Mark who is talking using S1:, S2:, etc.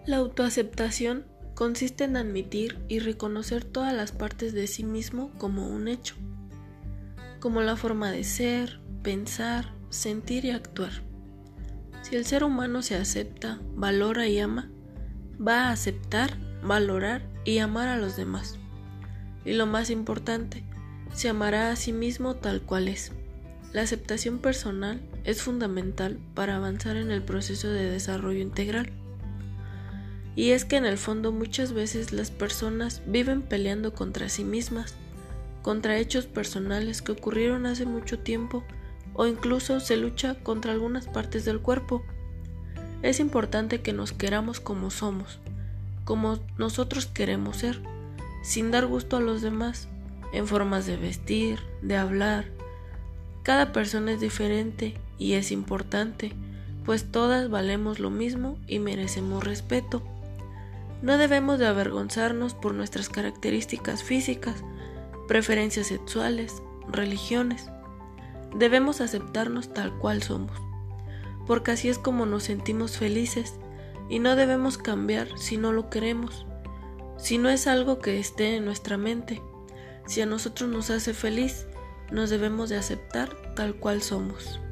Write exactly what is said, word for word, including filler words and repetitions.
S1: La autoaceptación consiste en admitir y reconocer todas las partes de sí mismo como un hecho, como la forma de ser, pensar, sentir y actuar. Si el ser humano se acepta, valora y ama, va a aceptar, valorar y amar a los demás. Y lo más importante, se amará a sí mismo tal cual es. La aceptación personal es fundamental para avanzar en el proceso de desarrollo integral. Y es que en el fondo muchas veces las personas viven peleando contra sí mismas, contra hechos personales que ocurrieron hace mucho tiempo o incluso se lucha contra algunas partes del cuerpo. Es importante que nos queramos como somos, como nosotros queremos ser, sin dar gusto a los demás, en formas de vestir, de hablar. Cada persona es diferente y es importante, pues todas valemos lo mismo y merecemos respeto. No debemos de avergonzarnos por nuestras características físicas, preferencias sexuales, religiones. Debemos aceptarnos tal cual somos, porque así es como nos sentimos felices y no debemos cambiar si no lo queremos, si no es algo que esté en nuestra mente. Si a nosotros nos hace feliz, nos debemos de aceptar tal cual somos.